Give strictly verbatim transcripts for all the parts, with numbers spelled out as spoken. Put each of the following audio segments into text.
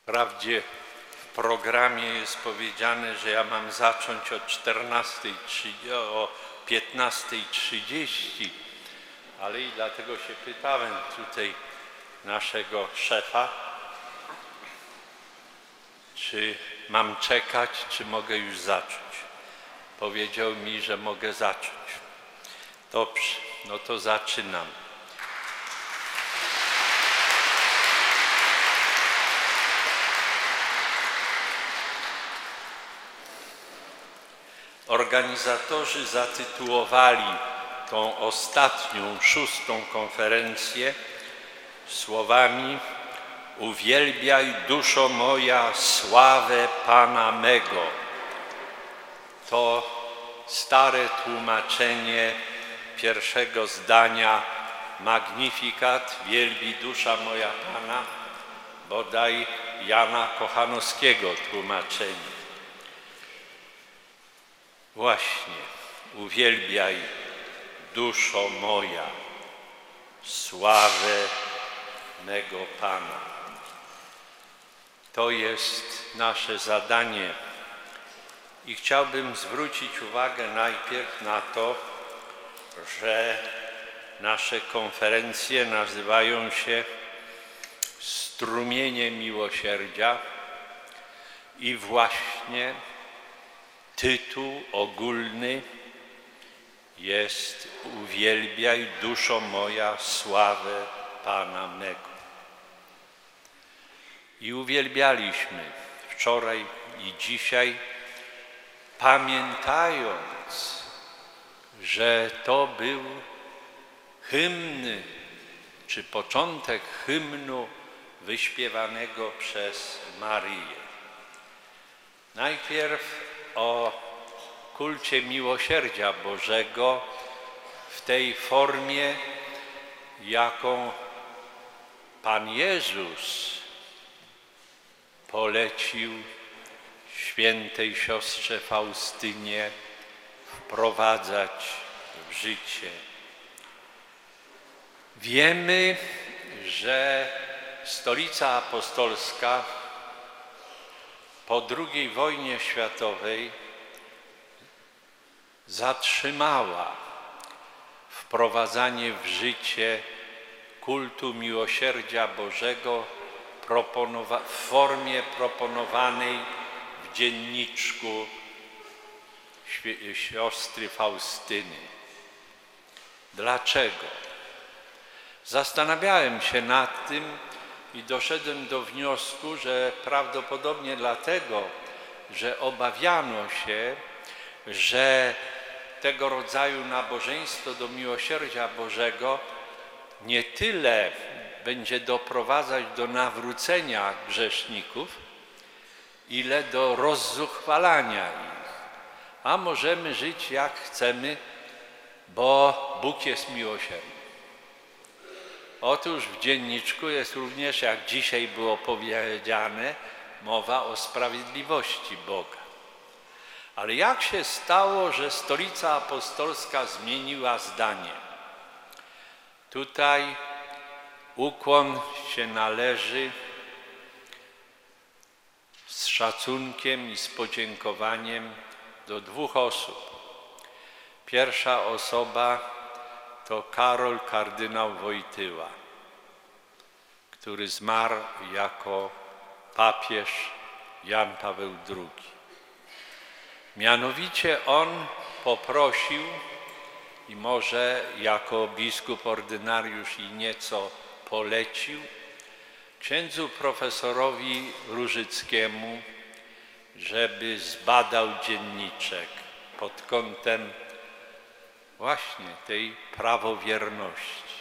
Wprawdzie w programie jest powiedziane, że ja mam zacząć o czternastej trzydzieści, o piętnastej trzydzieści, ale i dlatego się pytałem tutaj naszego szefa, czy mam czekać, czy mogę już zacząć. Powiedział mi, że mogę zacząć. Dobrze, no to zaczynam. Organizatorzy zatytułowali tą ostatnią, szóstą konferencję słowami: uwielbiaj, duszo moja, sławę Pana mego. To stare tłumaczenie pierwszego zdania Magnificat, wielbi dusza moja Pana, bodaj Jana Kochanowskiego tłumaczenie. Właśnie, uwielbiaj, duszo moja, sławę mego Pana. To jest nasze zadanie i chciałbym zwrócić uwagę najpierw na to, że nasze konferencje nazywają się Strumienie Miłosierdzia i właśnie tytuł ogólny jest: uwielbiaj, duszo moja, sławę Pana mego. I uwielbialiśmy wczoraj i dzisiaj, pamiętając, że to był hymn, czy początek hymnu wyśpiewanego przez Maryję. Najpierw o kulcie miłosierdzia Bożego w tej formie, jaką Pan Jezus polecił świętej siostrze Faustynie wprowadzać w życie. Wiemy, że Stolica Apostolska po drugiej wojnie światowej zatrzymała wprowadzanie w życie kultu miłosierdzia Bożego w formie proponowanej w dzienniczku siostry Faustyny. Dlaczego? Zastanawiałem się nad tym i doszedłem do wniosku, że prawdopodobnie dlatego, że obawiano się, że tego rodzaju nabożeństwo do miłosierdzia Bożego nie tyle będzie doprowadzać do nawrócenia grzeszników, ile do rozzuchwalania ich. A możemy żyć jak chcemy, bo Bóg jest miłosierny. Otóż w dzienniczku jest również, jak dzisiaj było powiedziane, mowa o sprawiedliwości Boga. Ale jak się stało, że Stolica Apostolska zmieniła zdanie? Tutaj ukłon się należy z szacunkiem i z podziękowaniem do dwóch osób. Pierwsza osoba to Karol kardynał Wojtyła, który zmarł jako papież Jan Paweł drugi. Mianowicie on poprosił, i może jako biskup ordynariusz i nieco polecił, księdzu profesorowi Różyckiemu, żeby zbadał dzienniczek pod kątem właśnie tej prawowierności.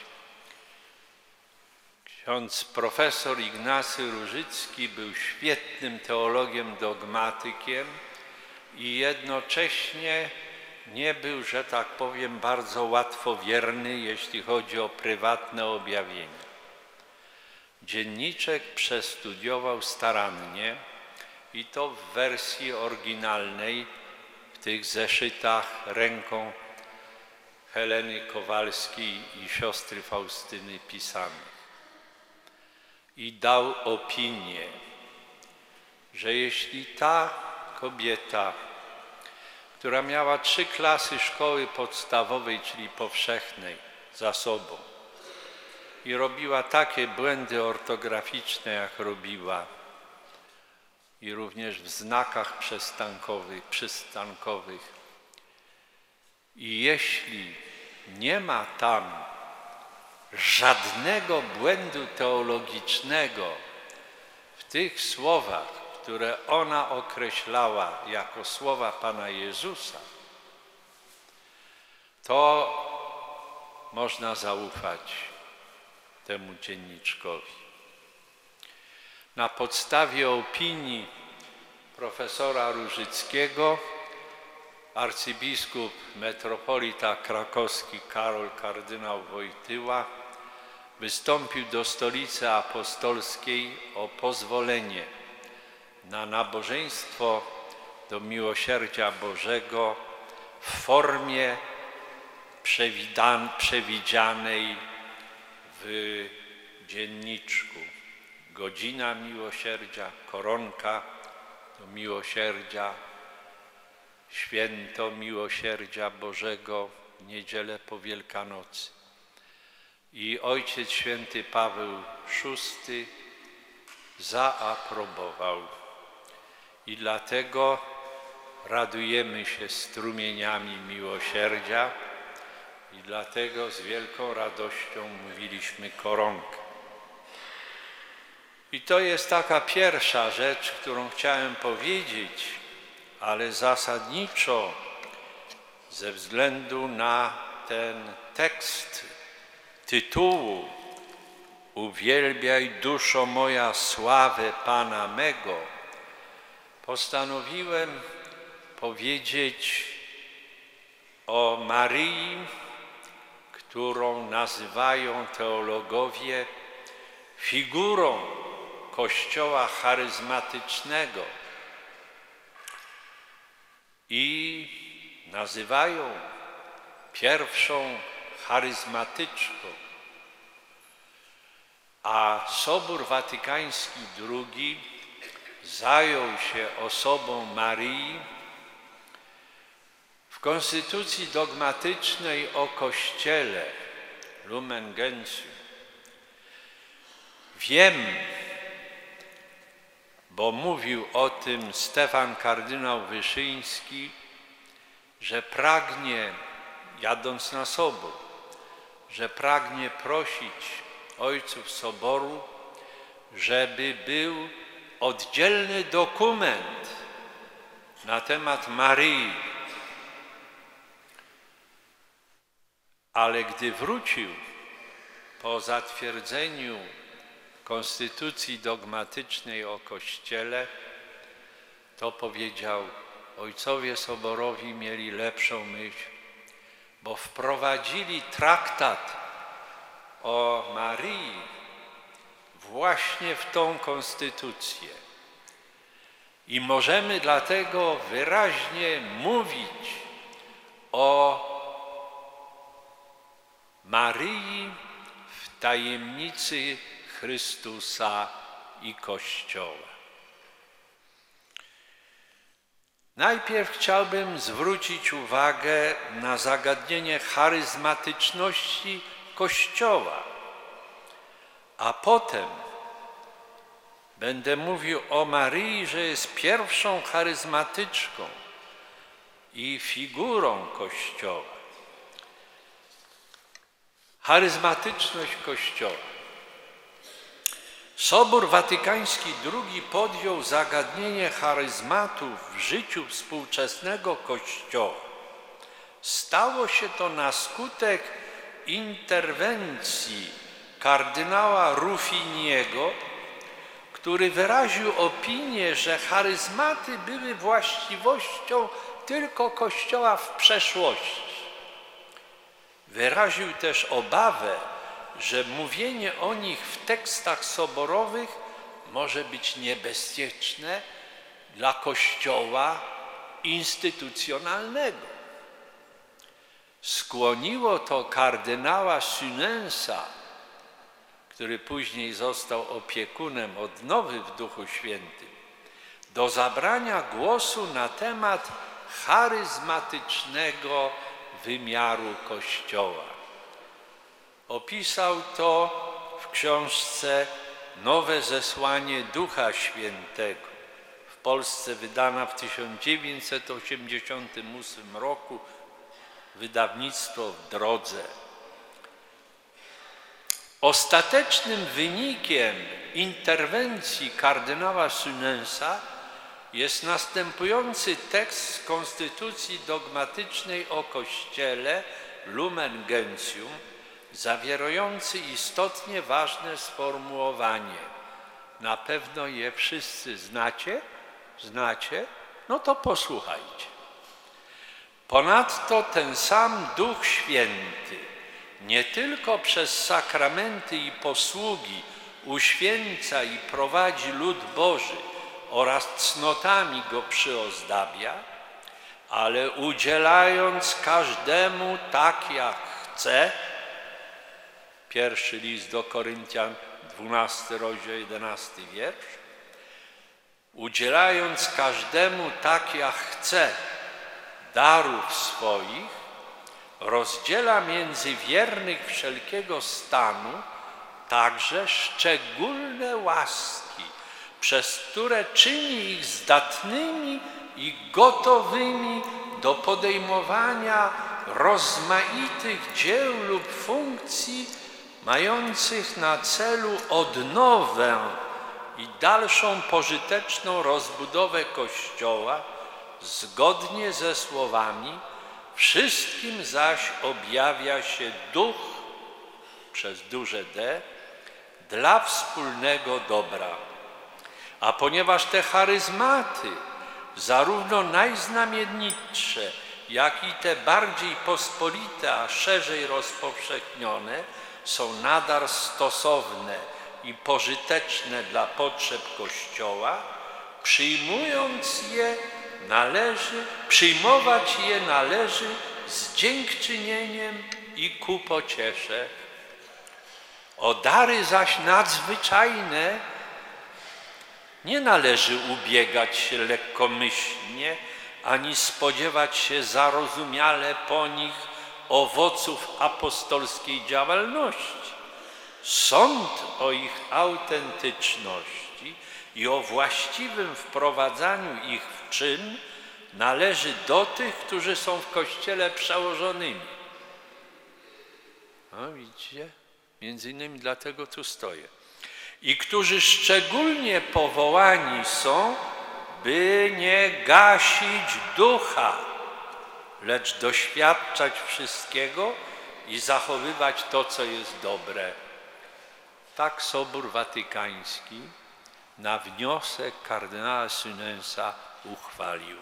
Ksiądz profesor Ignacy Różycki był świetnym teologiem, dogmatykiem i jednocześnie nie był, że tak powiem, bardzo łatwowierny, jeśli chodzi o prywatne objawienia. Dzienniczek przestudiował starannie i to w wersji oryginalnej, w tych zeszytach ręką Heleny Kowalskiej i siostry Faustyny pisane. I dał opinię że jeśli ta kobieta, która miała trzy klasy szkoły podstawowej, czyli powszechnej, za sobą i robiła takie błędy ortograficzne, jak robiła, i również w znakach przystankowych, przystankowych, i jeśli nie ma tam żadnego błędu teologicznego w tych słowach, które ona określała jako słowa Pana Jezusa, to można zaufać temu dzienniczkowi. Na podstawie opinii profesora Różyckiego arcybiskup metropolita krakowski Karol kardynał Wojtyła wystąpił do Stolicy Apostolskiej o pozwolenie na nabożeństwo do miłosierdzia Bożego w formie przewidzianej w dzienniczku. Godzina miłosierdzia, koronka do miłosierdzia, święto miłosierdzia Bożego, niedzielę po Wielkanocy. I Ojciec Święty Paweł szósty zaaprobował. I dlatego radujemy się strumieniami miłosierdzia i dlatego z wielką radością mówiliśmy koronkę. I to jest taka pierwsza rzecz, którą chciałem powiedzieć, ale zasadniczo ze względu na ten tekst tytułu Uwielbiaj duszo moja sławę Pana mego, postanowiłem powiedzieć o Maryi, którą nazywają teologowie figurą Kościoła charyzmatycznego i nazywają pierwszą charyzmatyczką. A Sobór Watykański drugi zajął się osobą Maryi w konstytucji dogmatycznej o Kościele Lumen Gentium. Wiem, bo mówił o tym Stefan kardynał Wyszyński, że pragnie, jadąc na Sobór, że pragnie prosić ojców Soboru, żeby był oddzielny dokument na temat Maryi. Ale gdy wrócił po zatwierdzeniu konstytucji dogmatycznej o Kościele, to powiedział: ojcowie Soborowi mieli lepszą myśl, bo wprowadzili traktat o Maryi właśnie w tą konstytucję. I możemy dlatego wyraźnie mówić o Maryi w tajemnicy Chrystusa i Kościoła. Najpierw chciałbym zwrócić uwagę na zagadnienie charyzmatyczności Kościoła, a potem będę mówił o Maryi, że jest pierwszą charyzmatyczką i figurą Kościoła. Charyzmatyczność Kościoła. Sobór Watykański drugi podjął zagadnienie charyzmatów w życiu współczesnego Kościoła. Stało się to na skutek interwencji kardynała Ruffiniego, który wyraził opinię, że charyzmaty były właściwością tylko Kościoła w przeszłości. Wyraził też obawę, że mówienie o nich w tekstach soborowych może być niebezpieczne dla Kościoła instytucjonalnego. Skłoniło to kardynała Sunensa, który później został opiekunem odnowy w Duchu Świętym, do zabrania głosu na temat charyzmatycznego wymiaru Kościoła. Opisał to w książce Nowe zesłanie Ducha Świętego, w Polsce wydana w tysiąc dziewięćset osiemdziesiątym ósmym roku, wydawnictwo W Drodze. Ostatecznym wynikiem interwencji kardynała Sunensa jest następujący tekst z Konstytucji dogmatycznej o Kościele Lumen Gentium, zawierający istotnie ważne sformułowanie. Na pewno je wszyscy znacie? Znacie? No to posłuchajcie. Ponadto ten sam Duch Święty nie tylko przez sakramenty i posługi uświęca i prowadzi lud Boży oraz cnotami go przyozdabia, ale udzielając każdemu tak jak chce, pierwszy list do Koryntian, dwunasty rozdział, jedenasty wiersz, udzielając każdemu tak jak chce darów swoich, rozdziela między wiernych wszelkiego stanu także szczególne łaski, przez które czyni ich zdatnymi i gotowymi do podejmowania rozmaitych dzieł lub funkcji mających na celu odnowę i dalszą pożyteczną rozbudowę Kościoła zgodnie ze słowami: wszystkim zaś objawia się Duch przez duże D dla wspólnego dobra. A ponieważ te charyzmaty, zarówno najznamienitsze, jak i te bardziej pospolite, a szerzej rozpowszechnione, są nadal stosowne i pożyteczne dla potrzeb Kościoła, przyjmując je należy, przyjmować je należy z dziękczynieniem i ku pociesze. O dary zaś nadzwyczajne nie należy ubiegać się lekkomyślnie, ani spodziewać się zarozumiale po nich owoców apostolskiej działalności. Sąd o ich autentyczności i o właściwym wprowadzaniu ich w czyn należy do tych, którzy są w Kościele przełożonymi. No widzicie? Między innymi dlatego tu stoję. I którzy szczególnie powołani są, by nie gasić ducha, lecz doświadczać wszystkiego i zachowywać to, co jest dobre. Tak Sobór Watykański na wniosek kardynała Sunensa uchwalił.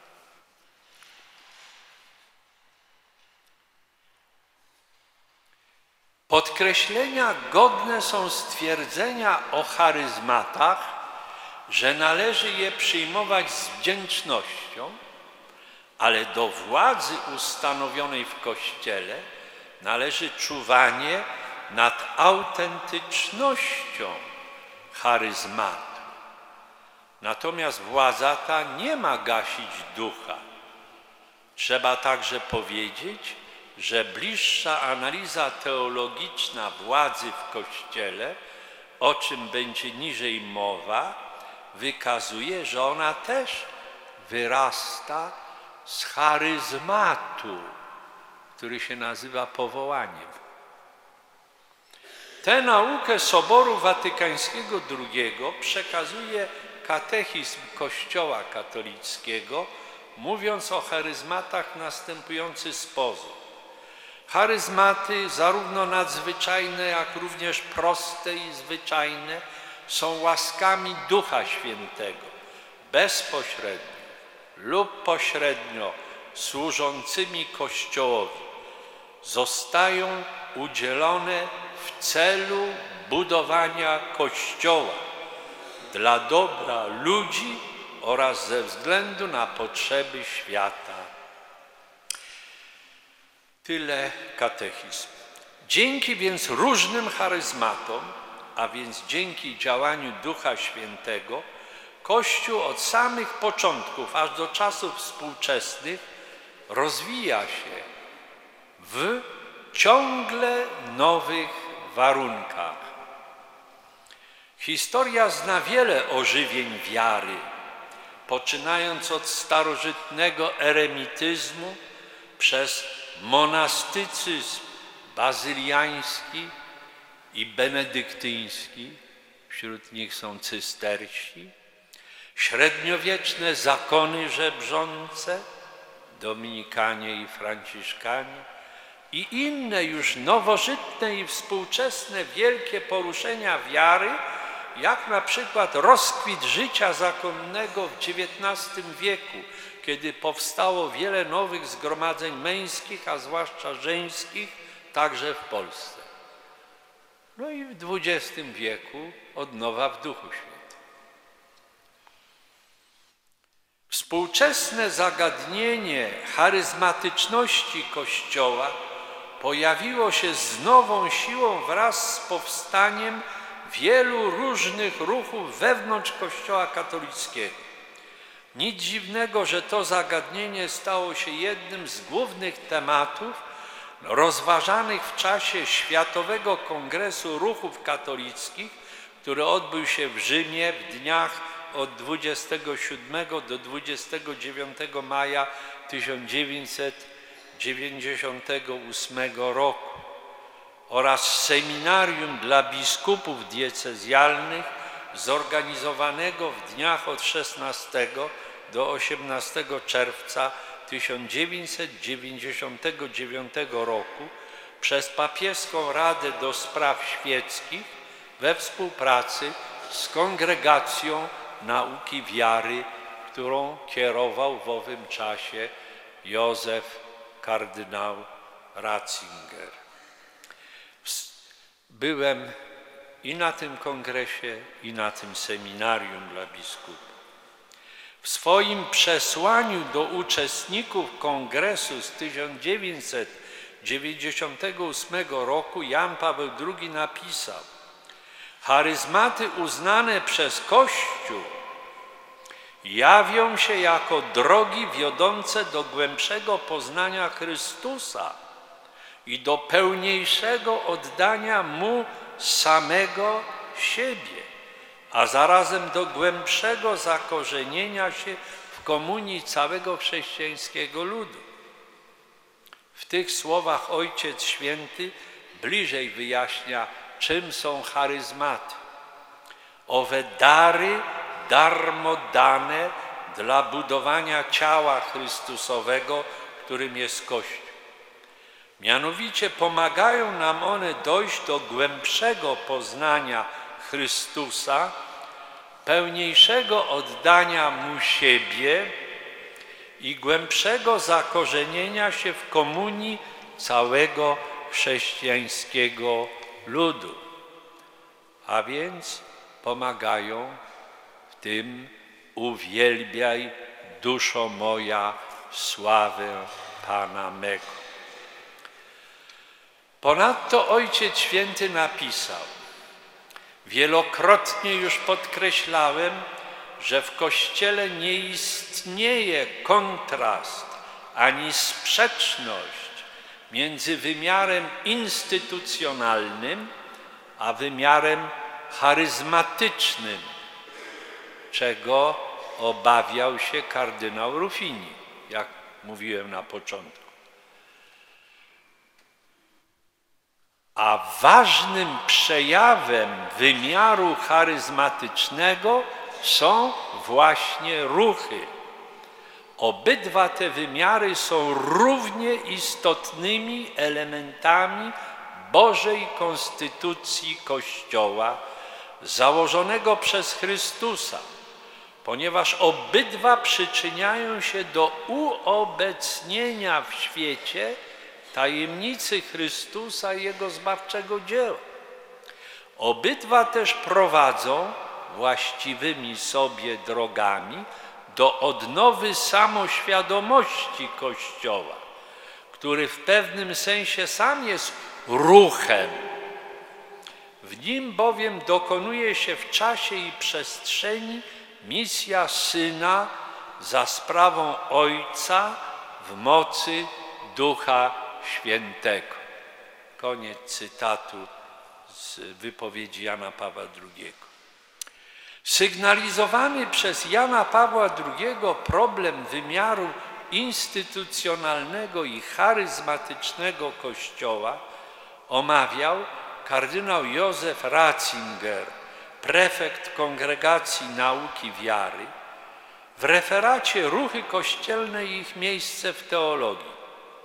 Podkreślenia godne są stwierdzenia o charyzmatach, że należy je przyjmować z wdzięcznością, ale do władzy ustanowionej w Kościele należy czuwanie nad autentycznością charyzmatu. Natomiast władza ta nie ma gasić ducha. Trzeba także powiedzieć, że bliższa analiza teologiczna władzy w Kościele, o czym będzie niżej mowa, wykazuje, że ona też wyrasta z charyzmatu, który się nazywa powołaniem. Tę naukę Soboru Watykańskiego drugiego przekazuje katechizm Kościoła katolickiego, mówiąc o charyzmatach w następujący sposób. Charyzmaty, zarówno nadzwyczajne, jak również proste i zwyczajne, są łaskami Ducha Świętego, bezpośrednio lub pośrednio służącymi Kościołowi. Zostają udzielone w celu budowania Kościoła dla dobra ludzi oraz ze względu na potrzeby świata. Tyle katechizm. Dzięki więc różnym charyzmatom, a więc dzięki działaniu Ducha Świętego, Kościół od samych początków, aż do czasów współczesnych, rozwija się w ciągle nowych warunkach. Historia zna wiele ożywień wiary, poczynając od starożytnego eremityzmu przez monastycyzm bazyliański i benedyktyński, wśród nich są cystersi, średniowieczne zakony żebrzące, dominikanie i franciszkanie i inne już nowożytne i współczesne wielkie poruszenia wiary, jak na przykład rozkwit życia zakonnego w dziewiętnastym wieku, kiedy powstało wiele nowych zgromadzeń męskich, a zwłaszcza żeńskich, także w Polsce. No i w dwudziestym wieku odnowa w Duchu Świętym. Współczesne zagadnienie charyzmatyczności Kościoła pojawiło się z nową siłą wraz z powstaniem wielu różnych ruchów wewnątrz Kościoła katolickiego. Nic dziwnego, że to zagadnienie stało się jednym z głównych tematów rozważanych w czasie Światowego Kongresu Ruchów Katolickich, który odbył się w Rzymie w dniach od dwudziestego siódmego do dwudziestego dziewiątego maja tysiąc dziewięćset dziewięćdziesiątego ósmego roku oraz seminarium dla biskupów diecezjalnych zorganizowanego w dniach od szesnastego do osiemnastego czerwca tysiąc dziewięćset dziewięćdziesiątego dziewiątego roku przez Papieską Radę do Spraw Świeckich we współpracy z Kongregacją Nauki Wiary, którą kierował w owym czasie Józef kardynał Ratzinger. Byłem i na tym kongresie, i na tym seminarium dla biskupów. W swoim przesłaniu do uczestników kongresu z tysiąc dziewięćset dziewięćdziesiątego ósmego roku Jan Paweł drugi napisał: charyzmaty uznane przez Kościół jawią się jako drogi wiodące do głębszego poznania Chrystusa i do pełniejszego oddania Mu samego siebie, a zarazem do głębszego zakorzenienia się w komunii całego chrześcijańskiego ludu. W tych słowach Ojciec Święty bliżej wyjaśnia, czym są charyzmaty. Owe dary darmo dane dla budowania ciała Chrystusowego, którym jest Kościół. Mianowicie pomagają nam one dojść do głębszego poznania Chrystusa, pełniejszego oddania Mu siebie i głębszego zakorzenienia się w komunii całego chrześcijańskiego ludu. A więc pomagają w tym: uwielbiaj, duszo moja, sławę Pana mego. Ponadto Ojciec Święty napisał: wielokrotnie już podkreślałem, że w Kościele nie istnieje kontrast ani sprzeczność między wymiarem instytucjonalnym a wymiarem charyzmatycznym, czego obawiał się kardynał Ruffini, jak mówiłem na początku. A ważnym przejawem wymiaru charyzmatycznego są właśnie ruchy. Obydwa te wymiary są równie istotnymi elementami Bożej konstytucji Kościoła, założonego przez Chrystusa, ponieważ obydwa przyczyniają się do uobecnienia w świecie tajemnicy Chrystusa i Jego zbawczego dzieła. Obydwa też prowadzą właściwymi sobie drogami do odnowy samoświadomości Kościoła, który w pewnym sensie sam jest ruchem. W nim bowiem dokonuje się w czasie i przestrzeni misja Syna za sprawą Ojca w mocy Ducha Świętego. Koniec cytatu z wypowiedzi Jana Pawła drugiego. Sygnalizowany przez Jana Pawła drugiego problem wymiaru instytucjonalnego i charyzmatycznego Kościoła omawiał kardynał Józef Ratzinger, prefekt Kongregacji Nauki Wiary, w referacie Ruchy kościelne i ich miejsce w teologii.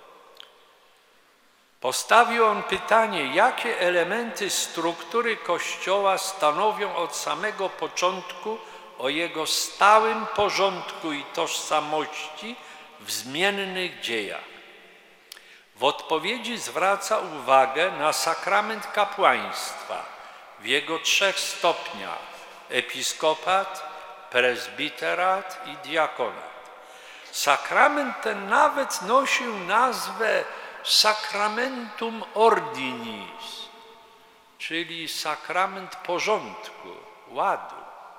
Postawił on pytanie, jakie elementy struktury Kościoła stanowią od samego początku o jego stałym porządku i tożsamości w zmiennych dziejach. W odpowiedzi zwraca uwagę na sakrament kapłaństwa w jego trzech stopniach: episkopat, prezbiterat i diakonat. Sakrament ten nawet nosił nazwę sacramentum ordinis, czyli sakrament porządku, ładu.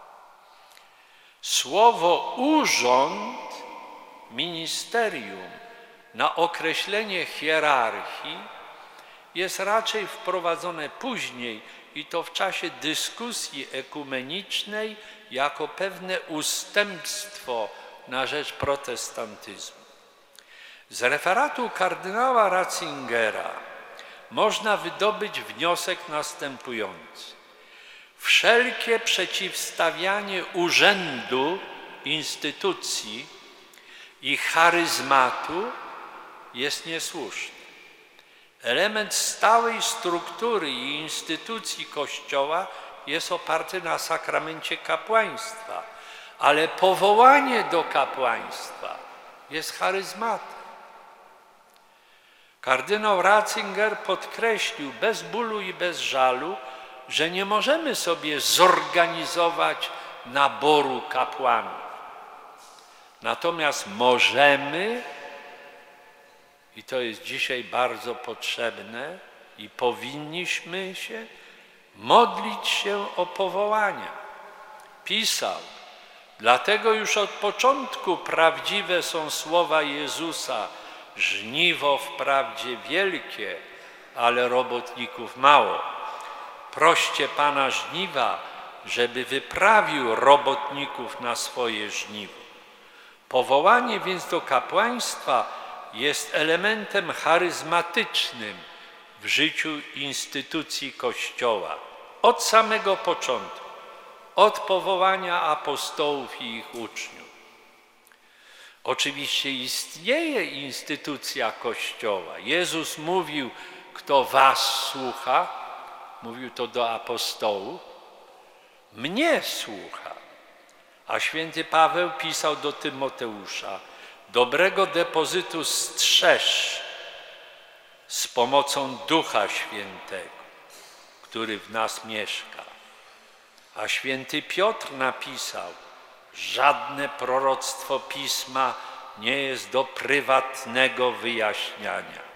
Słowo urząd, ministerium, na określenie hierarchii jest raczej wprowadzone później i to w czasie dyskusji ekumenicznej jako pewne ustępstwo na rzecz protestantyzmu. Z referatu kardynała Ratzingera można wydobyć wniosek następujący. Wszelkie przeciwstawianie urzędu, instytucji i charyzmatu jest niesłuszne. Element stałej struktury i instytucji Kościoła jest oparty na sakramencie kapłaństwa, ale powołanie do kapłaństwa jest charyzmatem. Kardynał Ratzinger podkreślił bez bólu i bez żalu, że nie możemy sobie zorganizować naboru kapłanów. Natomiast możemy, i to jest dzisiaj bardzo potrzebne, i powinniśmy się modlić się o powołania. Pisał, dlatego już od początku prawdziwe są słowa Jezusa: żniwo wprawdzie wielkie, ale robotników mało. Proście Pana żniwa, żeby wyprawił robotników na swoje żniwo. Powołanie więc do kapłaństwa jest elementem charyzmatycznym w życiu instytucji Kościoła od samego początku, od powołania apostołów i ich uczniów. Oczywiście istnieje instytucja Kościoła. Jezus mówił, kto was słucha, mówił to do apostołów, mnie słucha. A święty Paweł pisał do Tymoteusza, dobrego depozytu strzeż z pomocą Ducha Świętego, który w nas mieszka. A święty Piotr napisał, żadne proroctwo Pisma nie jest do prywatnego wyjaśniania.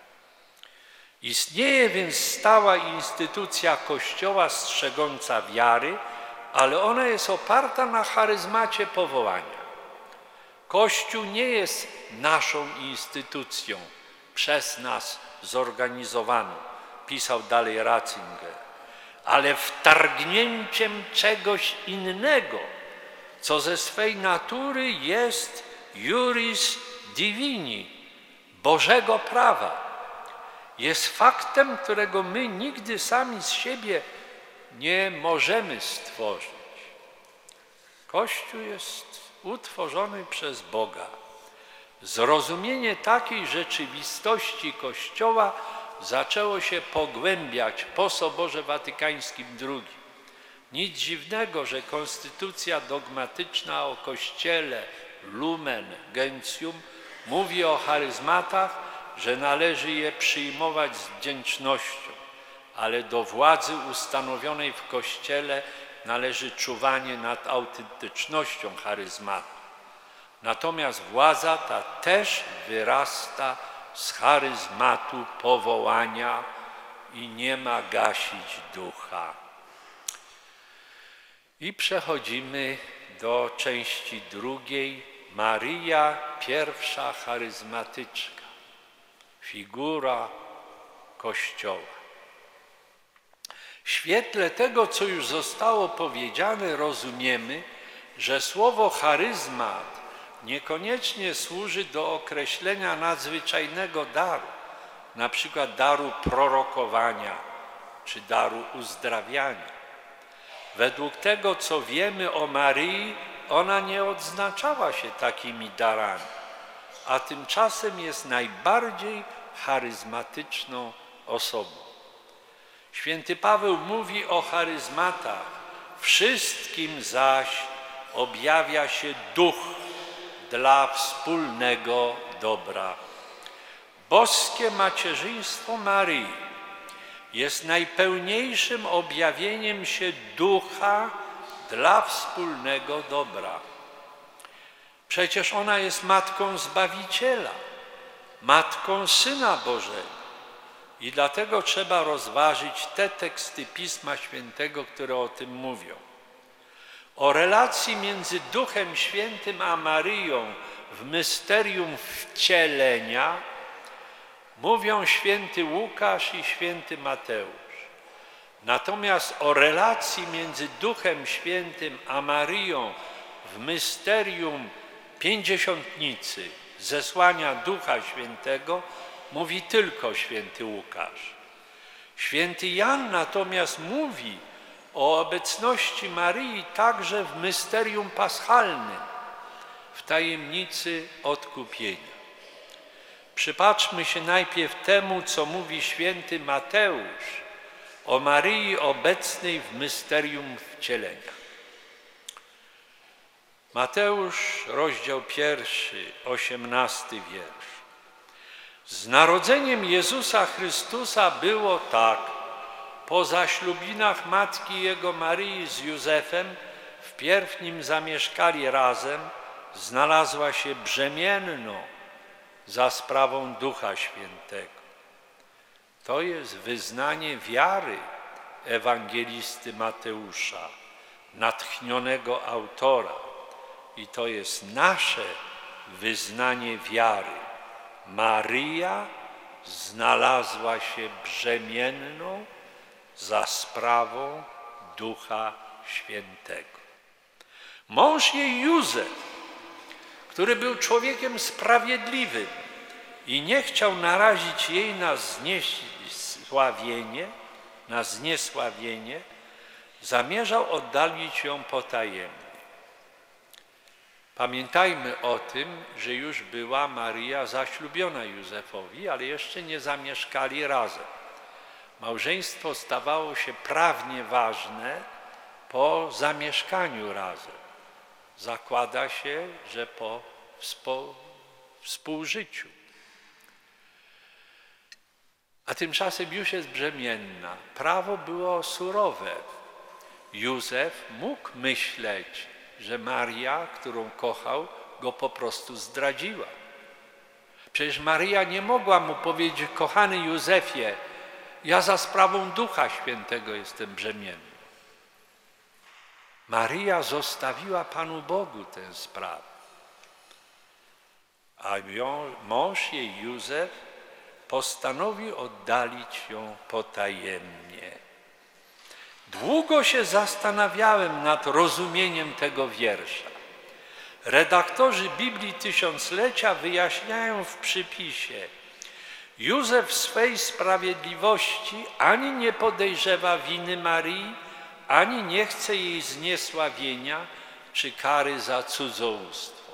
Istnieje więc stała instytucja Kościoła strzegąca wiary, ale ona jest oparta na charyzmacie powołania. Kościół nie jest naszą instytucją, przez nas zorganizowaną, pisał dalej Ratzinger, ale wtargnięciem czegoś innego, co ze swej natury jest iuris divini, Bożego prawa. Jest faktem, którego my nigdy sami z siebie nie możemy stworzyć. Kościół jest utworzony przez Boga. Zrozumienie takiej rzeczywistości Kościoła zaczęło się pogłębiać po Soborze Watykańskim drugim. Nic dziwnego, że konstytucja dogmatyczna o Kościele Lumen Gentium mówi o charyzmatach, że należy je przyjmować z wdzięcznością, ale do władzy ustanowionej w Kościele należy czuwanie nad autentycznością charyzmatu. Natomiast władza ta też wyrasta z charyzmatu powołania i nie ma gasić ducha. I przechodzimy do części drugiej, Maryja pierwsza charyzmatyczka, figura Kościoła. W świetle tego, co już zostało powiedziane, rozumiemy, że słowo charyzmat niekoniecznie służy do określenia nadzwyczajnego daru, na przykład daru prorokowania czy daru uzdrawiania. Według tego, co wiemy o Maryi, ona nie odznaczała się takimi darami, a tymczasem jest najbardziej charyzmatyczną osobą. Święty Paweł mówi o charyzmatach: wszystkim zaś objawia się Duch dla wspólnego dobra. Boskie macierzyństwo Maryi jest najpełniejszym objawieniem się Ducha dla wspólnego dobra. Przecież ona jest Matką Zbawiciela, Matką Syna Bożego. I dlatego trzeba rozważyć te teksty Pisma Świętego, które o tym mówią. O relacji między Duchem Świętym a Maryją w mysterium wcielenia mówią święty Łukasz i święty Mateusz. Natomiast o relacji między Duchem Świętym a Maryją w mysterium Pięćdziesiątnicy, zesłania Ducha Świętego, mówi tylko święty Łukasz. Święty Jan natomiast mówi o obecności Maryi także w mysterium paschalnym, w tajemnicy odkupienia. Przypatrzmy się najpierw temu, co mówi święty Mateusz o Maryi obecnej w mysterium wcielenia. Mateusz, rozdział pierwszy, osiemnasty wiersz. Z narodzeniem Jezusa Chrystusa było tak: po zaślubinach matki Jego Maryi z Józefem, wpierw nim zamieszkali razem, znalazła się brzemienną za sprawą Ducha Świętego. To jest wyznanie wiary ewangelisty Mateusza, natchnionego autora. I to jest nasze wyznanie wiary. Maryja znalazła się brzemienną za sprawą Ducha Świętego. Mąż jej Józef, który był człowiekiem sprawiedliwym i nie chciał narazić jej na zniesławienie, na zniesławienie, zamierzał oddalić ją potajemnie. Pamiętajmy o tym, że już była Maryja zaślubiona Józefowi, ale jeszcze nie zamieszkali razem. Małżeństwo stawało się prawnie ważne po zamieszkaniu razem. Zakłada się, że po współżyciu. A tymczasem już jest brzemienna. Prawo było surowe. Józef mógł myśleć, że Maria, którą kochał, go po prostu zdradziła. Przecież Maryja nie mogła mu powiedzieć: kochany Józefie, ja za sprawą Ducha Świętego jestem brzemienny. Maryja zostawiła Panu Bogu tę sprawę. A ją, mąż jej Józef postanowił oddalić ją potajemnie. Długo się zastanawiałem nad rozumieniem tego wiersza. Redaktorzy Biblii Tysiąclecia wyjaśniają w przypisie: Józef w swej sprawiedliwości ani nie podejrzewa winy Maryi, ani nie chce jej zniesławienia czy kary za cudzołóstwo.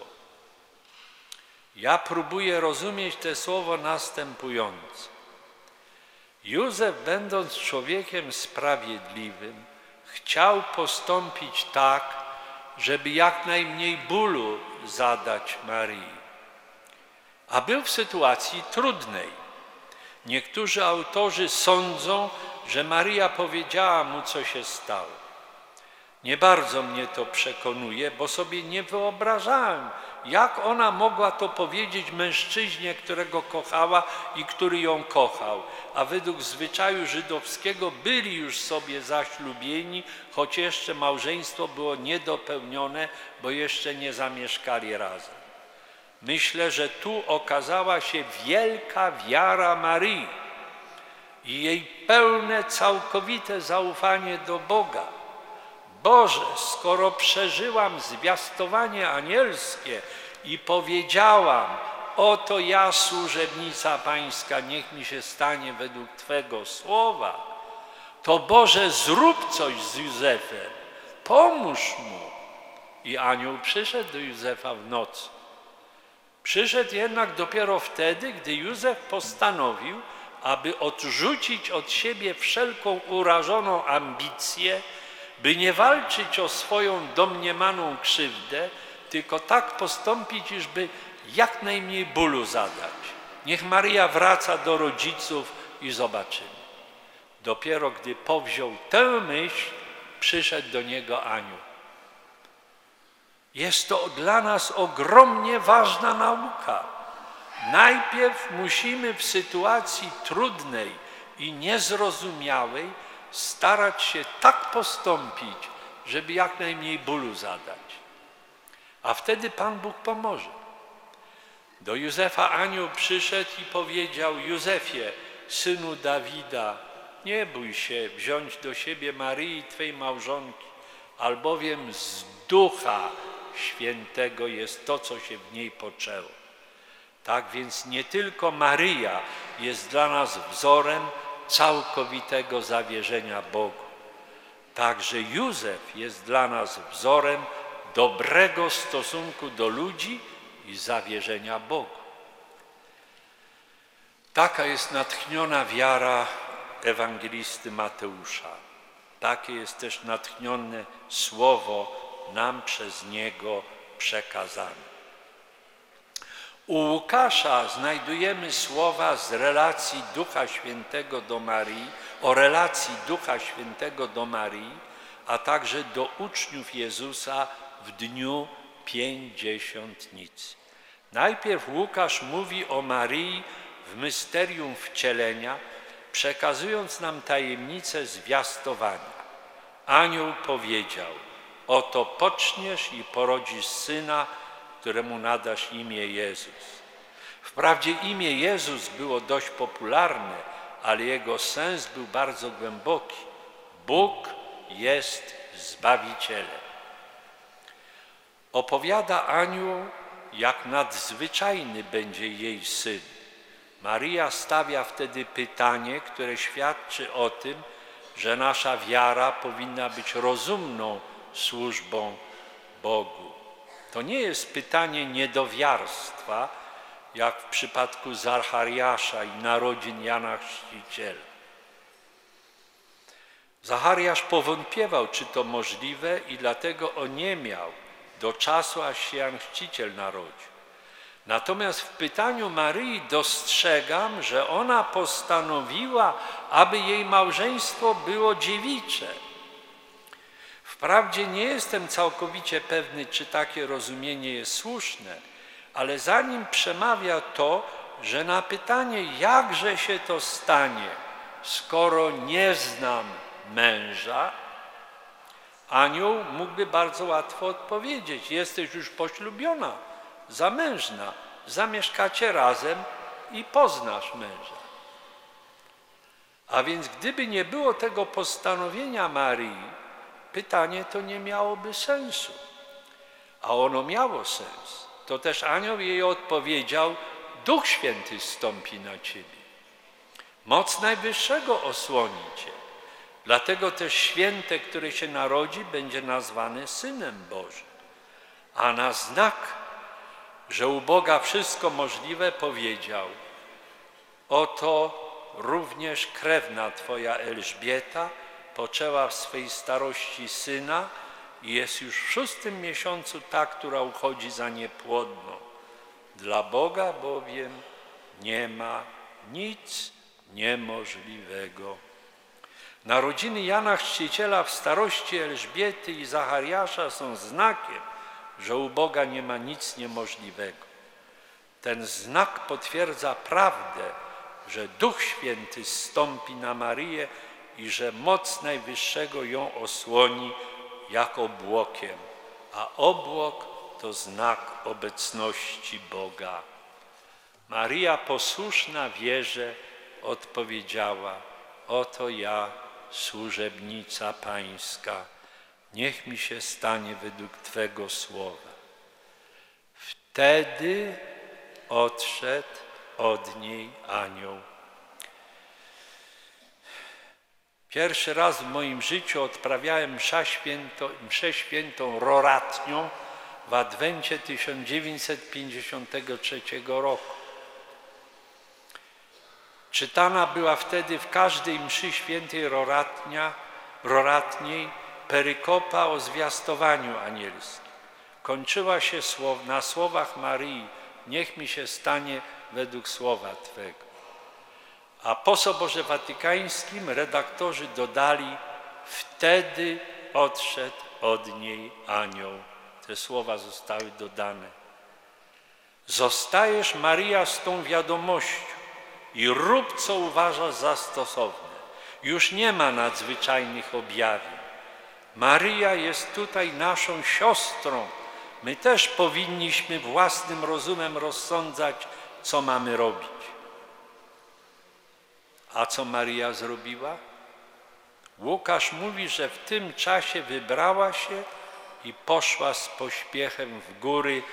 Ja próbuję rozumieć to słowo następująco. Józef, będąc człowiekiem sprawiedliwym, chciał postąpić tak, żeby jak najmniej bólu zadać Maryi. A był w sytuacji trudnej. Niektórzy autorzy sądzą, że Maryja powiedziała mu, co się stało. Nie bardzo mnie to przekonuje, bo sobie nie wyobrażałem, jak ona mogła to powiedzieć mężczyźnie, którego kochała i który ją kochał. A według zwyczaju żydowskiego byli już sobie zaślubieni, choć jeszcze małżeństwo było niedopełnione, bo jeszcze nie zamieszkali razem. Myślę, że tu okazała się wielka wiara Maryi i jej pełne, całkowite zaufanie do Boga. Boże, skoro przeżyłam zwiastowanie anielskie i powiedziałam, oto ja, służebnica Pańska, niech mi się stanie według Twego słowa, to Boże, zrób coś z Józefem, pomóż mu. I anioł przyszedł do Józefa w nocy. Przyszedł jednak dopiero wtedy, gdy Józef postanowił, aby odrzucić od siebie wszelką urażoną ambicję, by nie walczyć o swoją domniemaną krzywdę, tylko tak postąpić, iżby jak najmniej bólu zadać. Niech Maryja wraca do rodziców i zobaczymy. Dopiero gdy powziął tę myśl, przyszedł do niego anioł. Jest to dla nas ogromnie ważna nauka. Najpierw musimy w sytuacji trudnej i niezrozumiałej starać się tak postąpić, żeby jak najmniej bólu zadać. A wtedy Pan Bóg pomoże. Do Józefa anioł przyszedł i powiedział: Józefie, synu Dawida, nie bój się wziąć do siebie Maryi, Twej małżonki, albowiem z Ducha Świętego jest to, co się w niej poczęło. Tak więc nie tylko Maryja jest dla nas wzorem całkowitego zawierzenia Bogu. Także Józef jest dla nas wzorem dobrego stosunku do ludzi i zawierzenia Bogu. Taka jest natchniona wiara ewangelisty Mateusza. Takie jest też natchnione słowo nam przez niego przekazane. U Łukasza znajdujemy słowa z relacji Ducha Świętego do Maryi, o relacji Ducha Świętego do Maryi, a także do uczniów Jezusa w dniu Pięćdziesiątnicy. Najpierw Łukasz mówi o Maryi w mysterium wcielenia, przekazując nam tajemnicę zwiastowania. Anioł powiedział: oto poczniesz i porodzisz syna, któremu nadasz imię Jezus. Wprawdzie imię Jezus było dość popularne, ale jego sens był bardzo głęboki. Bóg jest Zbawicielem. Opowiada anioł, jak nadzwyczajny będzie jej syn. Maryja stawia wtedy pytanie, które świadczy o tym, że nasza wiara powinna być rozumną służbą Bogu. To nie jest pytanie niedowiarstwa, jak w przypadku Zachariasza i narodzin Jana Chrzciciela. Zachariasz powątpiewał, czy to możliwe, i dlatego oniemiał do czasu, aż się Jan Chrzciciel narodził. Natomiast w pytaniu Maryi dostrzegam, że ona postanowiła, aby jej małżeństwo było dziewicze. Wprawdzie nie jestem całkowicie pewny, czy takie rozumienie jest słuszne, ale za nim przemawia to, że na pytanie, jakże się to stanie, skoro nie znam męża, anioł mógłby bardzo łatwo odpowiedzieć: jesteś już poślubiona, zamężna, zamieszkacie razem i poznasz męża. A więc gdyby nie było tego postanowienia Maryi, pytanie to nie miałoby sensu. A ono miało sens. To też anioł jej odpowiedział: Duch Święty zstąpi na ciebie. Moc Najwyższego osłoni cię. Dlatego też święte, które się narodzi, będzie nazwane Synem Bożym. A na znak, że u Boga wszystko możliwe, powiedział: oto również krewna twoja Elżbieta poczęła w swej starości syna i jest już w szóstym miesiącu ta, która uchodzi za niepłodną. Dla Boga bowiem nie ma nic niemożliwego. Narodziny Jana Chrzciciela w starości Elżbiety i Zachariasza są znakiem, że u Boga nie ma nic niemożliwego. Ten znak potwierdza prawdę, że Duch Święty zstąpi na Maryję i że moc Najwyższego ją osłoni jak obłokiem, a obłok to znak obecności Boga. Maryja posłuszna wierze odpowiedziała: oto ja, służebnica Pańska, niech mi się stanie według Twego słowa. Wtedy odszedł od niej anioł. Pierwszy raz w moim życiu odprawiałem mszę świętą, mszę świętą roratnią w Adwencie tysiąc dziewięćset pięćdziesiątego trzeciego roku. Czytana była wtedy w każdej mszy świętej roratnia, roratniej perykopa o zwiastowaniu anielskim. Kończyła się słow, na słowach Maryi: niech mi się stanie według słowa Twego. A po Soborze Watykańskim redaktorzy dodali: wtedy odszedł od niej anioł. Te słowa zostały dodane. Zostajesz, Maryja, z tą wiadomością i rób, co uważasz za stosowne. Już nie ma nadzwyczajnych objawień. Maryja jest tutaj naszą siostrą. My też powinniśmy własnym rozumem rozsądzać, co mamy robić. A co Maryja zrobiła? Łukasz mówi, że w tym czasie wybrała się i poszła z pośpiechem w góry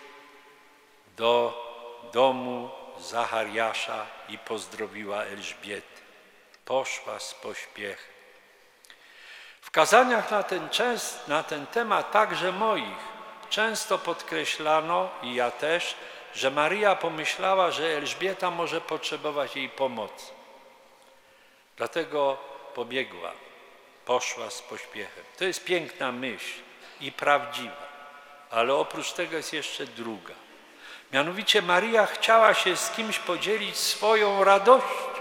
do domu Zachariasza i pozdrowiła Elżbietę. Poszła z pośpiechem. W kazaniach na ten, na ten temat, także moich, często podkreślano, i ja też, że Maryja pomyślała, że Elżbieta może potrzebować jej pomocy. Dlatego pobiegła, poszła z pośpiechem. To jest piękna myśl i prawdziwa, ale oprócz tego jest jeszcze druga. Mianowicie Maryja chciała się z kimś podzielić swoją radością.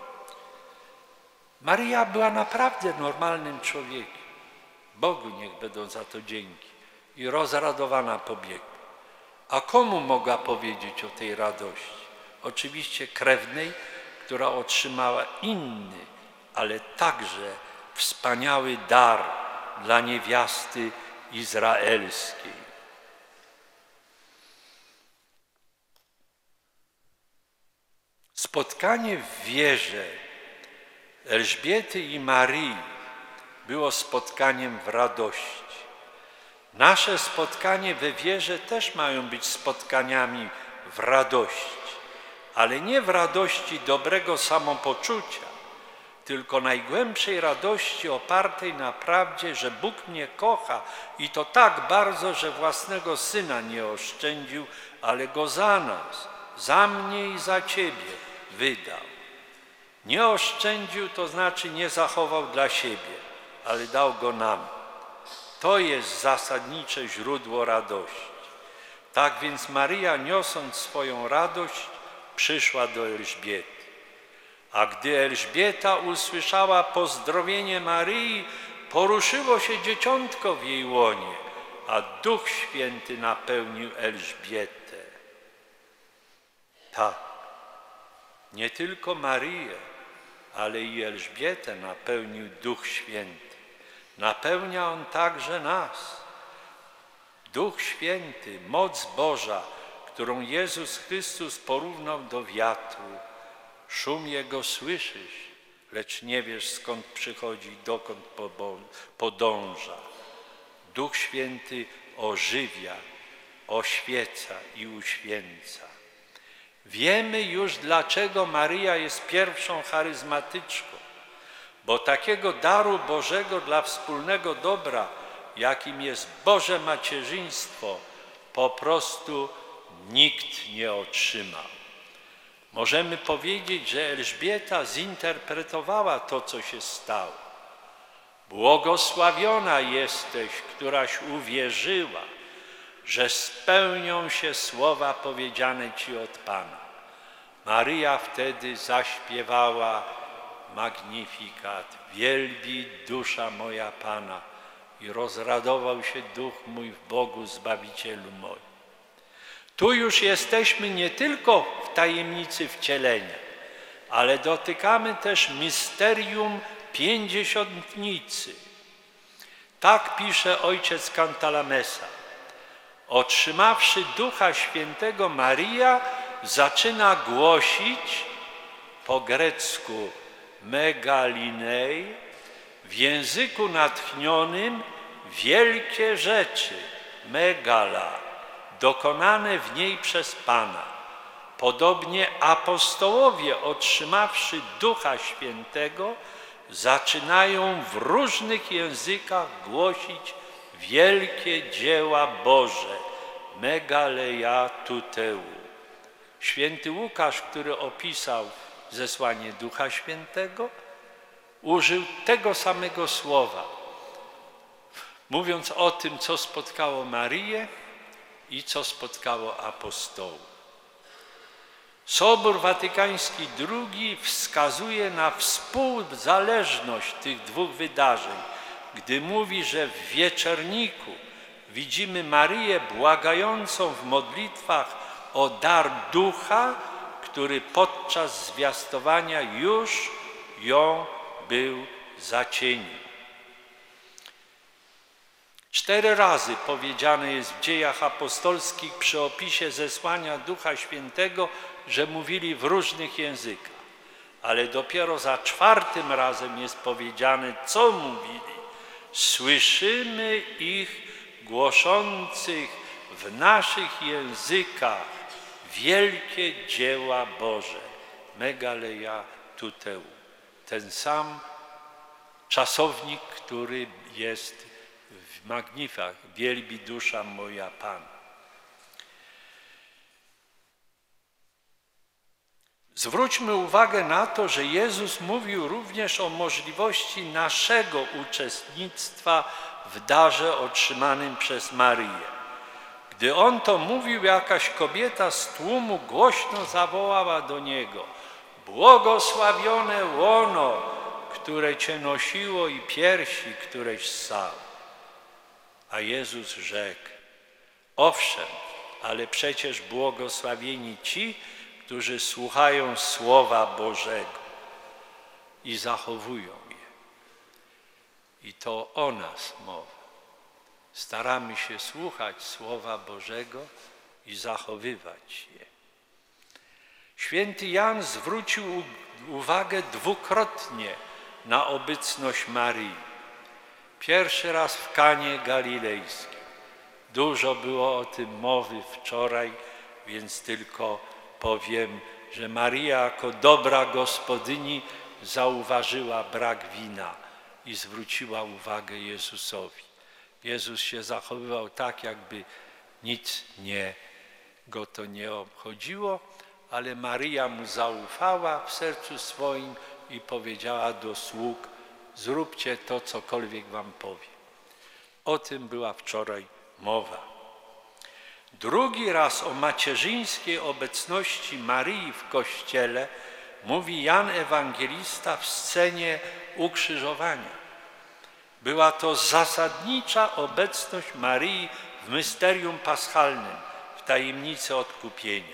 Maryja była naprawdę normalnym człowiekiem. Bogu niech będą za to dzięki. I rozradowana pobiegła. A komu mogła powiedzieć o tej radości? Oczywiście krewnej, która otrzymała inny, ale także wspaniały dar dla niewiasty izraelskiej. Spotkanie w wierze Elżbiety i Maryi było spotkaniem w radości. Nasze spotkanie we wierze też mają być spotkaniami w radości, ale nie w radości dobrego samopoczucia, tylko najgłębszej radości opartej na prawdzie, że Bóg mnie kocha i to tak bardzo, że własnego Syna nie oszczędził, ale Go za nas, za mnie i za Ciebie wydał. Nie oszczędził, to znaczy nie zachował dla siebie, ale dał Go nam. To jest zasadnicze źródło radości. Tak więc Maryja, niosąc swoją radość, przyszła do Elżbiety. A gdy Elżbieta usłyszała pozdrowienie Maryi, poruszyło się dzieciątko w jej łonie, a Duch Święty napełnił Elżbietę. Tak, nie tylko Maryję, ale i Elżbietę napełnił Duch Święty. Napełnia On także nas. Duch Święty, moc Boża, którą Jezus Chrystus porównał do wiatru. Szum Jego słyszysz, lecz nie wiesz, skąd przychodzi, dokąd podąża. Duch Święty ożywia, oświeca i uświęca. Wiemy już, dlaczego Maryja jest pierwszą charyzmatyczką, bo takiego daru Bożego dla wspólnego dobra, jakim jest Boże macierzyństwo, po prostu nikt nie otrzymał. Możemy powiedzieć, że Elżbieta zinterpretowała to, co się stało. Błogosławiona jesteś, któraś uwierzyła, że spełnią się słowa powiedziane Ci od Pana. Maryja wtedy zaśpiewała: Magnificat, wielbi dusza moja Pana i rozradował się duch mój w Bogu Zbawicielu moim. Tu już jesteśmy nie tylko w tajemnicy wcielenia, ale dotykamy też misterium pięćdziesiątnicy. Tak pisze ojciec Cantalamessa. Otrzymawszy Ducha Świętego, Maria zaczyna głosić po grecku megalinei, w języku natchnionym wielkie rzeczy, megala, dokonane w niej przez Pana. Podobnie apostołowie, otrzymawszy Ducha Świętego, zaczynają w różnych językach głosić wielkie dzieła Boże, megaleia tuteu. Święty Łukasz, który opisał zesłanie Ducha Świętego, użył tego samego słowa, mówiąc o tym, co spotkało Maryję i co spotkało apostołów. Sobór Watykański drugi wskazuje na współzależność tych dwóch wydarzeń, gdy mówi, że w wieczerniku widzimy Maryję błagającą w modlitwach o dar Ducha, który podczas zwiastowania już ją był zacienił. Cztery razy powiedziane jest w Dziejach Apostolskich przy opisie zesłania Ducha Świętego, że mówili w różnych językach, ale dopiero za czwartym razem jest powiedziane, co mówili. Słyszymy ich głoszących w naszych językach wielkie dzieła Boże, megaleia tuteu. Ten sam czasownik, który jest w Magnificat, wielbi dusza moja Pana. Zwróćmy uwagę na to, że Jezus mówił również o możliwości naszego uczestnictwa w darze otrzymanym przez Maryję. Gdy On to mówił, jakaś kobieta z tłumu głośno zawołała do Niego: błogosławione łono, które Cię nosiło i piersi, któreś ssał. A Jezus rzekł: owszem, ale przecież błogosławieni ci, którzy słuchają Słowa Bożego i zachowują je. I to o nas mowa. Staramy się słuchać Słowa Bożego i zachowywać je. Święty Jan zwrócił uwagę dwukrotnie na obecność Maryi. Pierwszy raz w Kanie Galilejskiej. Dużo było o tym mowy wczoraj, więc tylko powiem, że Maria jako dobra gospodyni zauważyła brak wina i zwróciła uwagę Jezusowi. Jezus się zachowywał tak, jakby nic nie, go to nie obchodziło, ale Maryja mu zaufała w sercu swoim i powiedziała do sług: zróbcie to, cokolwiek wam powiem. O tym była wczoraj mowa. Drugi raz o macierzyńskiej obecności Maryi w Kościele mówi Jan Ewangelista w scenie ukrzyżowania. Była to zasadnicza obecność Maryi w mysterium paschalnym, w tajemnicy odkupienia.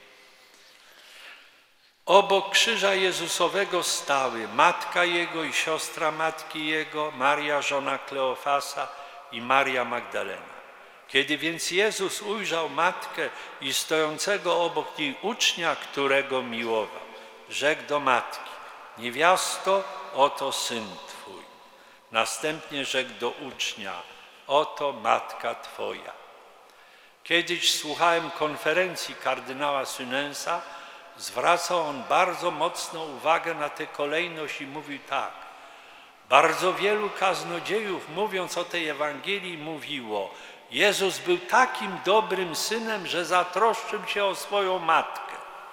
Obok krzyża Jezusowego stały matka Jego i siostra matki Jego, Maria, żona Kleofasa i Maria Magdalena. Kiedy więc Jezus ujrzał matkę i stojącego obok niej ucznia, którego miłował, rzekł do matki: niewiasto, oto syn Twój. Następnie rzekł do ucznia: oto matka Twoja. Kiedyś słuchałem konferencji kardynała Synensa, zwracał on bardzo mocno uwagę na tę kolejność i mówił tak: bardzo wielu kaznodziejów, mówiąc o tej Ewangelii, mówiło: Jezus był takim dobrym synem, że zatroszczył się o swoją matkę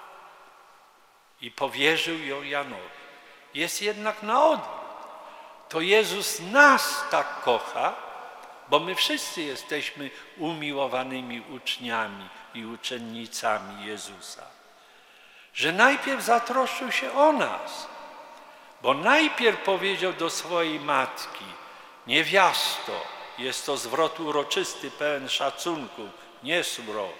i powierzył ją Janowi. Jest jednak na odwrót. To Jezus nas tak kocha, bo my wszyscy jesteśmy umiłowanymi uczniami i uczennicami Jezusa, że najpierw zatroszczył się o nas, Bo najpierw powiedział do swojej matki: niewiasto, jest to zwrot uroczysty, pełen szacunku, nie surowy.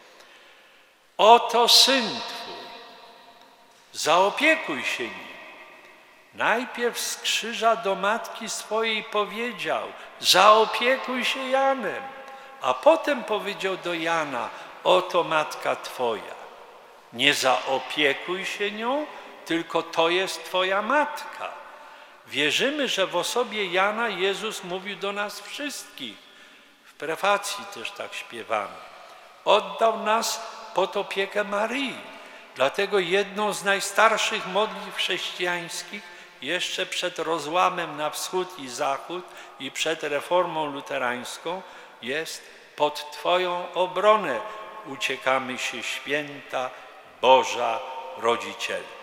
Oto syn twój, zaopiekuj się nim. Najpierw z krzyża do matki swojej powiedział: zaopiekuj się Janem, a potem powiedział do Jana: oto matka twoja. Nie zaopiekuj się nią, tylko to jest twoja matka. Wierzymy, że w osobie Jana Jezus mówił do nas wszystkich. W prefacji też tak śpiewamy. Oddał nas pod opiekę Maryi. Dlatego jedną z najstarszych modlitw chrześcijańskich, jeszcze przed rozłamem na wschód i zachód i przed reformą luterańską, jest: pod Twoją obronę uciekamy się, święta Boża Rodzicielko.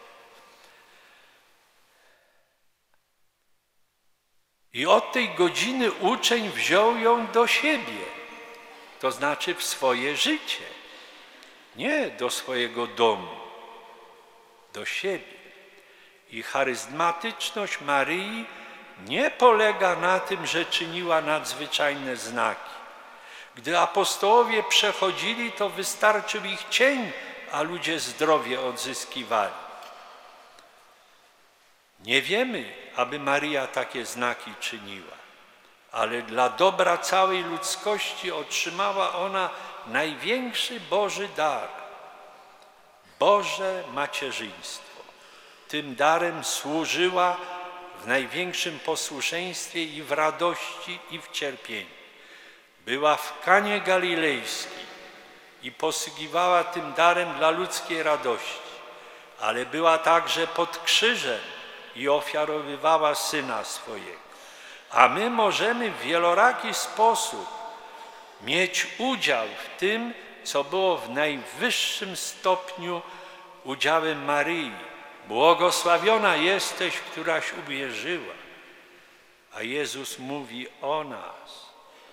I od tej godziny uczeń wziął ją do siebie, to znaczy w swoje życie, nie do swojego domu, do siebie. I charyzmatyczność Maryi nie polega na tym, że czyniła nadzwyczajne znaki. Gdy apostołowie przechodzili, to wystarczył ich cień, a ludzie zdrowie odzyskiwali. Nie wiemy, aby Maryja takie znaki czyniła, ale dla dobra całej ludzkości otrzymała ona największy Boży dar – Boże macierzyństwo. Tym darem służyła w największym posłuszeństwie i w radości, i w cierpieniu. Była w Kanie Galilejskiej i posługiwała tym darem dla ludzkiej radości, ale była także pod krzyżem i ofiarowywała Syna swojego. A my możemy w wieloraki sposób mieć udział w tym, co było w najwyższym stopniu udziałem Maryi. Błogosławiona jesteś, któraś uwierzyła. A Jezus mówi o nas.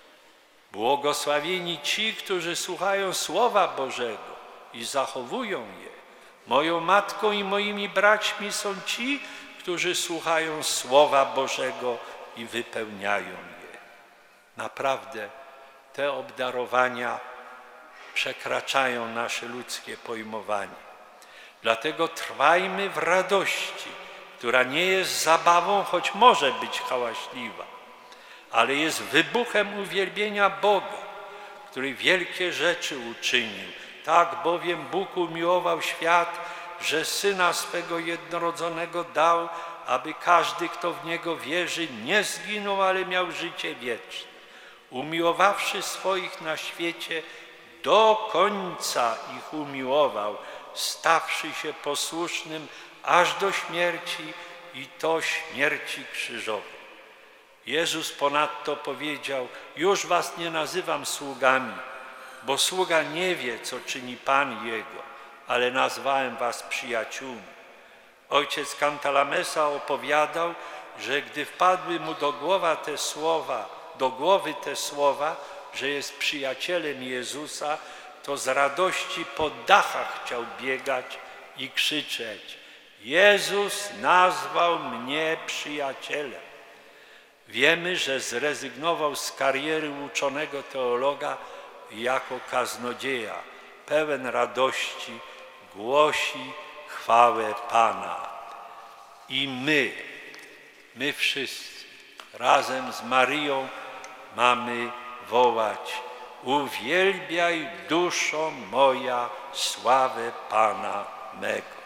Błogosławieni ci, którzy słuchają Słowa Bożego i zachowują je. Moją matką i moimi braćmi są ci, którzy słuchają Słowa Bożego i wypełniają je. Naprawdę te obdarowania przekraczają nasze ludzkie pojmowanie. Dlatego trwajmy w radości, która nie jest zabawą, choć może być hałaśliwa, ale jest wybuchem uwielbienia Boga, który wielkie rzeczy uczynił. Tak bowiem Bóg umiłował świat, że Syna swego jednorodzonego dał, aby każdy, kto w Niego wierzy, nie zginął, ale miał życie wieczne. Umiłowawszy swoich na świecie, do końca ich umiłował, stawszy się posłusznym aż do śmierci, i to śmierci krzyżowej. Jezus ponadto powiedział: już was nie nazywam sługami, bo sługa nie wie, co czyni Pan Jego, ale nazwałem was przyjaciółmi. Ojciec Cantalamessa opowiadał, że gdy wpadły mu do głowy te słowa, do głowy te słowa, że jest przyjacielem Jezusa, to z radości po dachach chciał biegać i krzyczeć: Jezus nazwał mnie przyjacielem. Wiemy, że zrezygnował z kariery uczonego teologa i jako kaznodzieja, pełen radości, głosi chwałę Pana. I my, my wszyscy razem z Maryją mamy wołać: uwielbiaj duszo moja sławę Pana mego.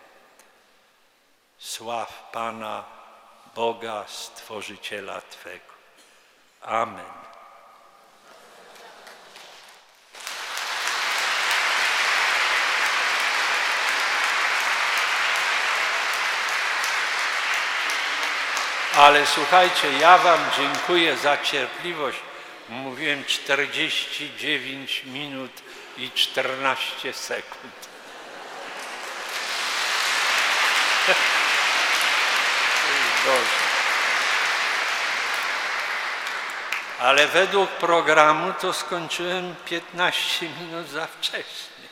Sław Pana, Boga Stworzyciela Twego. Amen. Ale słuchajcie, ja wam dziękuję za cierpliwość. Mówiłem czterdzieści dziewięć minut i czternaście sekund. Boże. Ale według programu to skończyłem piętnaście minut za wcześnie.